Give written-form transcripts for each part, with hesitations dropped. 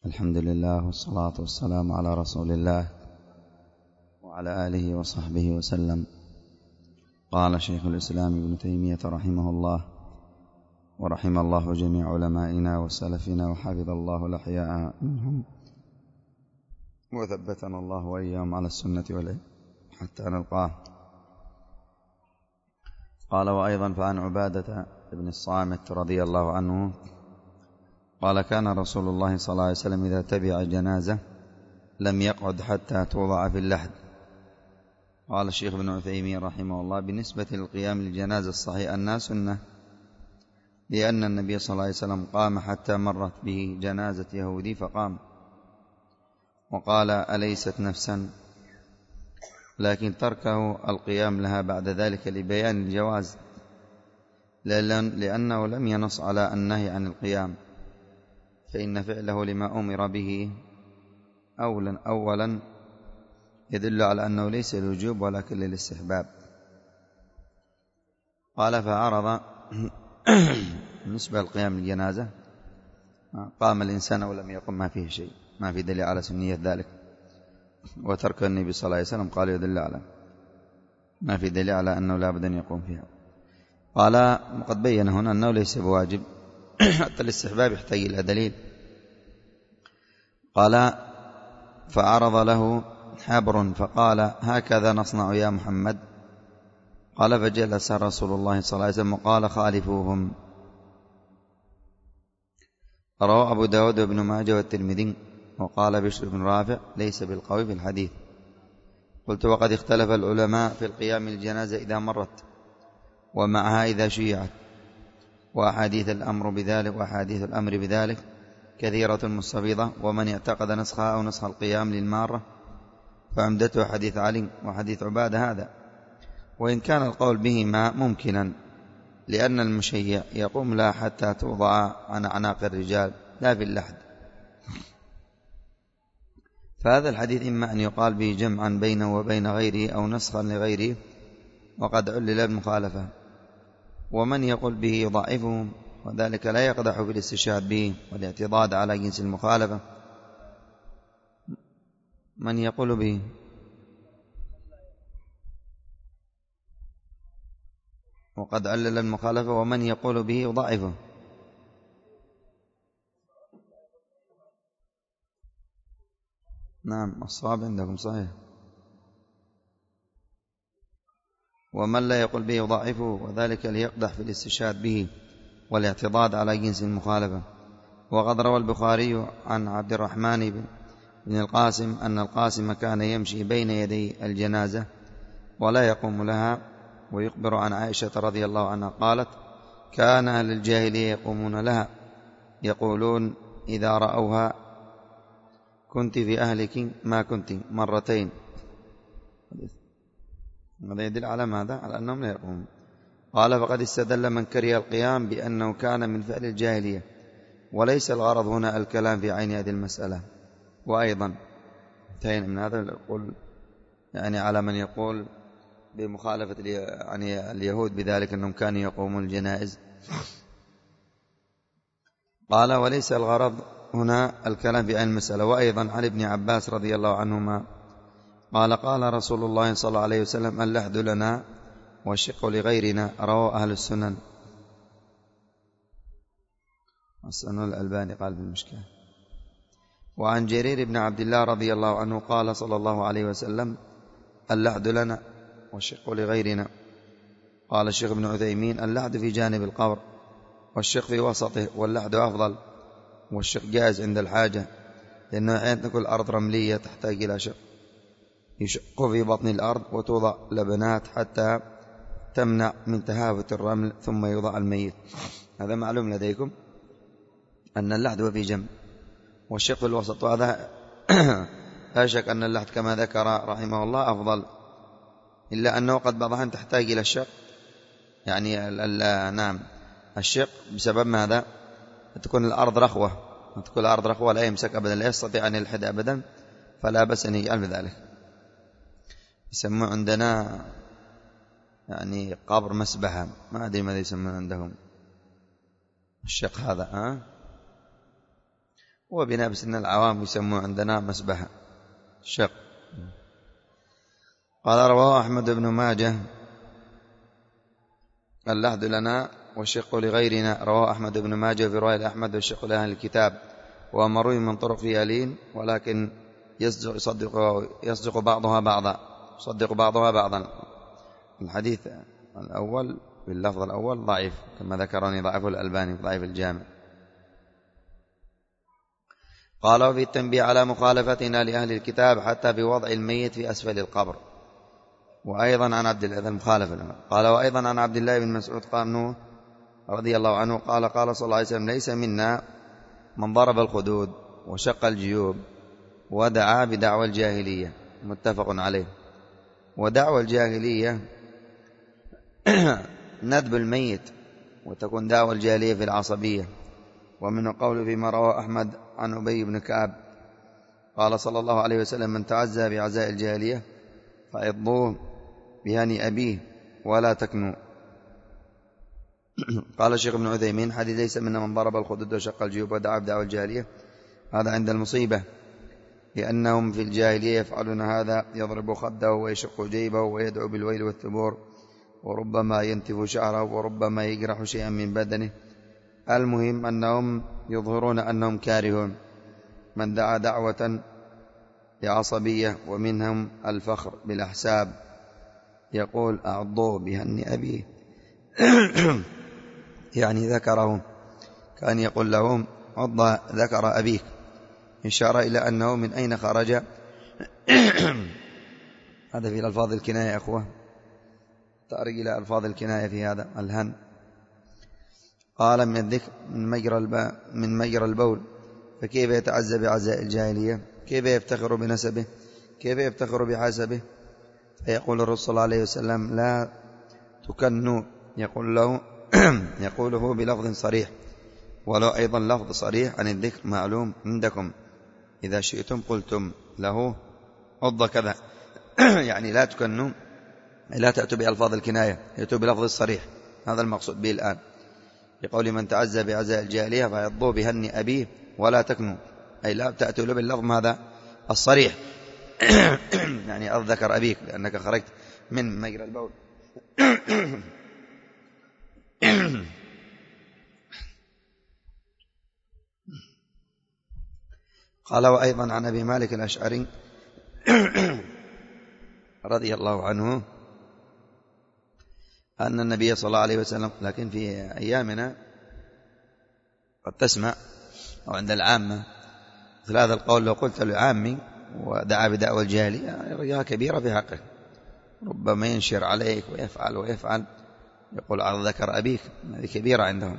الحمد لله والصلاة والسلام على رسول الله وعلى آله وصحبه وسلم. قال شيخ الإسلام ابن تيمية رحمه الله ورحم الله جميع علمائنا وسلفنا وحفظ الله الأحياء منهم وثبتنا الله وإياهم على السنة والعلم حتى نلقاه. قال وأيضا فعن عبادة بن الصامت رضي الله عنه قال كان رسول الله صلى الله عليه وسلم إذا تبع جنازة لم يقعد حتى توضع في اللحد. قال الشيخ ابن عثيمين رحمه الله بالنسبة للقيام للجنازة الصحيح أنها سنة، لأن النبي صلى الله عليه وسلم قام حتى مرت به جنازة يهودي فقام وقال أليست نفسا، لكن تركه القيام لها بعد ذلك لبيان الجواز، لأنه لم ينص على النهي عن القيام، فإن فعله لما أمر به أولا يدل على أنه ليس للوجوب ولكن للاستحباب. قال فعرض بالنسبة للقيام للجنازة قام الإنسان ولم يقم ما فيه شيء، ما في دليل على سنية ذلك، وترك النبي صلى الله عليه وسلم قال يدل على ما في دليل على أنه لا بد أن يقوم فيها. قال وقد بين هنا أنه ليس بواجب حتى الاستحباب يحتاج إلى دليل. قال فعرض له حبر فقال هكذا نصنع يا محمد. قال فجلس رسول الله صلى الله عليه وسلم وقال خالفوهم. رواه أبو داود وابن ماجه والترمذي. وقال بشر بن رافع ليس بالقوي في الحديث. قلت وقد اختلف العلماء في القيام للجنازة إذا مرت ومعها إذا شيعت، وأحاديث الأمر بذلك وأحاديث الأمر بذلك كثيرة مستفيضة، ومن اعتقد نسخها أو نسخ القيام للمارة فعمدته حديث علي وحديث عبادة هذا، وإن كان القول بهما ممكنا لأن المشيع يقوم لها حتى توضع عن أعناق الرجال لا في اللحد. فهذا الحديث إما أن يقال به جمعا بينه وبين غيره أو نسخا لغيره وقد علل المخالفة، ومن يقول به يضعفه، وذلك لا يقدح في الاستشهاد به والاعتضاد على جنس المخالفة. من يقول به وقد علل المخالفة، ومن يقول به يضعفه. نعم الصواب عندكم صحيح. ومن لا يقول به يضعفه، وذلك ليقدح في الاستشهاد به والاعتضاد على جنس المخالفة. وقد روى البخاري عن عبد الرحمن بن القاسم أن القاسم كان يمشي بين يدي الجنازة ولا يقوم لها، ويخبر عن عائشة رضي الله عنها قالت كان أهل الجاهلية يقومون لها يقولون إذا رأوها كنت في أهلك ما كنت مرتين. هذا يدل على ماذا؟ على أنهم لا يقومون. قال فقد استدل من كره القيام بأنه كان من فعل الجاهلية، وليس الغرض هنا الكلام في عين هذه المسألة. وأيضا انتهينا من هذا يقول يعني على من يقول بمخالفة يعني اليهود بذلك أنهم كانوا يقومون الجنائز. قال وليس الغرض هنا الكلام في عين المسألة. وأيضا عن ابن عباس رضي الله عنهما قال قال رسول الله صلى الله عليه وسلم اللحد لنا والشق لغيرنا. رواه أهل السنن. السنن الألباني قال بالمشكلة. وعن جرير بن عبد الله رضي الله عنه قال صلى الله عليه وسلم اللحد لنا والشق لغيرنا. قال الشيخ ابن عثيمين اللحد في جانب القبر والشق في وسطه، واللحد أفضل، والشق جائز عند الحاجة، لأنه أحيانا تكون الأرض رملية تحتاج إلى شق، يشق في بطن الأرض وتوضع لبنات حتى تمنع من تهافت الرمل ثم يوضع الميت. هذا معلوم لديكم أن اللحد هو في جنب والشق في الوسط، وهذا لا شك أن اللحد كما ذكر رحمه الله أفضل، إلا أنه قد بعضها تحتاج إلى الشق، يعني نعم الشق بسبب ماذا؟ تكون الأرض رخوة، تكون الأرض رخوة لا يمسك أبدا، لا يستطيع أن يلحد أبدا، فلا بأس أن يجعل بذلك. يسمون عندنا يعني قبر مسبحة، ما أدري ماذا يسمون عندهم الشق هذا وبناء بسن العوام يسموه عندنا مسبحة الشق. قال رواه أحمد بن ماجه اللحد لنا والشق لغيرنا. رواه أحمد بن ماجه في رواية أحمد والشق لأهل الكتاب، ومروي من طرق فيها لين، ولكن يصدق بعضها بعضا. الحديث الأول باللفظ الأول ضعيف كما ذكرني ضعف الألباني ضعيف الجامع. قال وفي التنبيه على مخالفتنا لأهل الكتاب حتى في وضع الميت في أسفل القبر. وأيضا عن عبد الله بن مسعود قال رضي الله عنه قال صلى الله عليه وسلم ليس منا من ضرب الخدود وشق الجيوب ودعا بدعوى الجاهلية. متفق عليه. ودعوى الجاهلية ندب الميت، وتكون دعوى الجاهلية في العصبية. ومن قول فيما رواه أحمد عن أبي بن كعب قال صلى الله عليه وسلم من تعزى بعزاء الجاهلية فعضوه بهني أبيه ولا تكنوا. قال الشيخ ابن عثيمين حديث ليس منا من ضرب الخدود وشق الجيوب ودعا بدعوى الجاهلية هذا عند المصيبة، لأنهم في الجاهلية يفعلون هذا، يضرب خده ويشق جيبه ويدعو بالويل والثبور، وربما ينتف شعره وربما يجرح شيئا من بدنه. المهم أنهم يظهرون أنهم كارهون من دعا دعوة لعصبية. ومنهم الفخر بالأحساب يقول أعضوا بهني أبيه يعني ذكرهم، كان يقول لهم عض ذكر أبيك، إشارة إلى أنه من أين خرج. هذا في ألفاظ الكناية يا أخوة، تأرج إلى ألفاظ الكناية في هذا الهن. قال من الذكر من مجرى البول، فكيف يتعزى بعزاء الجاهلية؟ كيف يفتخر بنسبه؟ كيف يفتخر بحسبه؟ فيقول الرسول صلى الله عليه وسلم لا تكنوا، يقوله بلفظ صريح، ولو أيضا لفظ صريح عن الذكر معلوم عندكم، إذا شئتم قلتم له عض كذا. يعني لا تكنوا، لا تأتوا بألفاظ الكناية، يأتوا بلفظ الصريح، هذا المقصود به الآن. يقول من تعزى بعزاء الجاهلية فيعضوا بهني أبيه ولا تكنوا، أي لا تأتوا له باللفظ هذا الصريح. يعني أذكر أبيك لأنك خرجت من مجرى البول. قال وأيضا عن أبي مالك الأشعري رضي الله عنه أن النبي صلى الله عليه وسلم، لكن في أيامنا قد تسمع أو عند العامة مثل هذا القول، لو قلت لعامي ودعا بدعوى الجاهلية رجاء كبيرة في حقه، ربما ينشر عليك ويفعل يقول على ذكر أبيك، هذه كبيرة عندهم.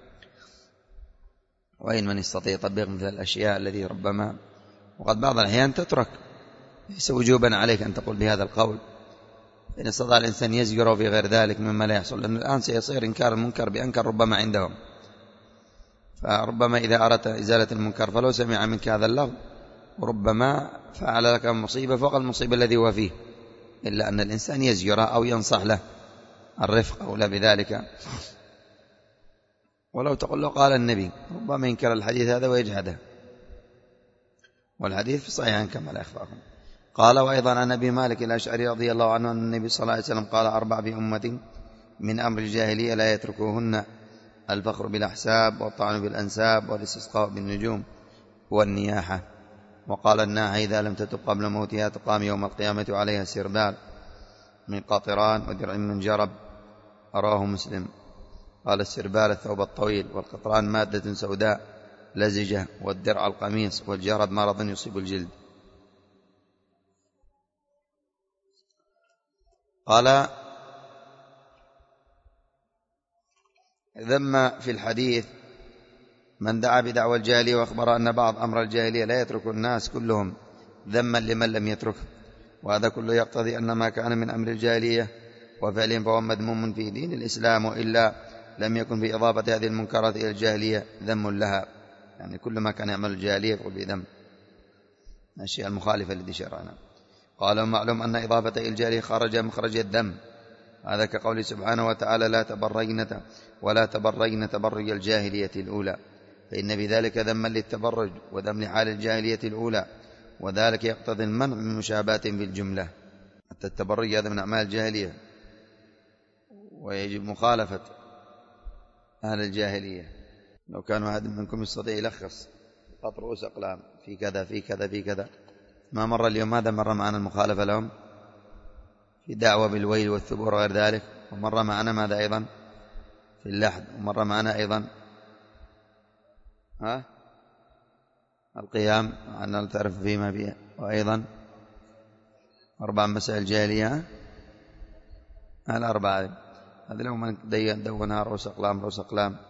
وإن من يستطيع يطبق مثل الأشياء التي ربما، وقد بعض الأحيان تترك، ليس وجوبا عليك أن تقول بهذا القول، إن استطاع الإنسان يزجره في غير ذلك مما لا يحصل، لأن الآن سيصير إنكار المنكر بأنكر ربما عندهم، فربما إذا أردت إزالة المنكر فلو سمع منك هذا اللفظ وربما فعل لك مصيبة فوق المصيبة الذي هو فيه، إلا أن الإنسان يزجره أو ينصح له الرفق أو لا بذلك. ولو تقول له قال النبي ربما ينكر الحديث هذا ويجحده، والحديث في صحيحين كما لا يخفاكم. قال وأيضا عن أبي مالك الأشعري رضي الله عنه أن النبي صلى الله عليه وسلم قال 4 في أمة من أمر الجاهلية لا يتركوهن: الفخر بالأحساب، والطعن بالأنساب، والاستسقاء بالنجوم، والنياحة. وقال الناحة إذا لم تتب قبل موتها تقام يوم القيامة عليها سربال من قطران ودرع من جرب. أراه مسلم. قال السربال الثوب الطويل، والقطران مادة سوداء لزجة، والدرع القميص، والجرب مرض يصيب الجلد. قال ذم في الحديث من دعا بدعوى الجاهلية وأخبر أن بعض أمر الجاهلية لا يترك الناس كلهم، ذما لمن لم يتركه، وهذا كله يقتضي أن ما كان من أمر الجاهلية وفعلهم فهو مذموم في دين الإسلام، وإلا لم يكن في إضافة هذه المنكرات إلى الجاهلية ذم لها. يعني كل ما كان يعمل الجاهلية يقول بذم الأشياء المخالفة التي شرعنا. قال معلوم أن إضافة إلى الجاهلية خرج مخرج الذم، هذا كقول سبحانه وتعالى لا تبرجن تبرج الجاهلية الأولى. فإن في ذلك ذما للتبرج وذم لحال الجاهلية الأولى، وذلك يقتضي المنع من مشابهة في الجملة. حتى التبرج هذا من أعمال الجاهلية، ويجب مخالفة أهل الجاهلية. لو كان أحد منكم يستطيع يلخص قط رؤوس أقلام في كذا في كذا في كذا، ما مر اليوم هذا، مر معنا المخالفة لهم في دعوة بالويل والثبور وغير ذلك، ومر معنا ماذا أيضا في اللحد، ومر معنا أيضا القيام أن تعرف فيما فيها، وأيضا 4 مسائل جاهلية. الأربعة هذه لو من دونها رؤوس أقلام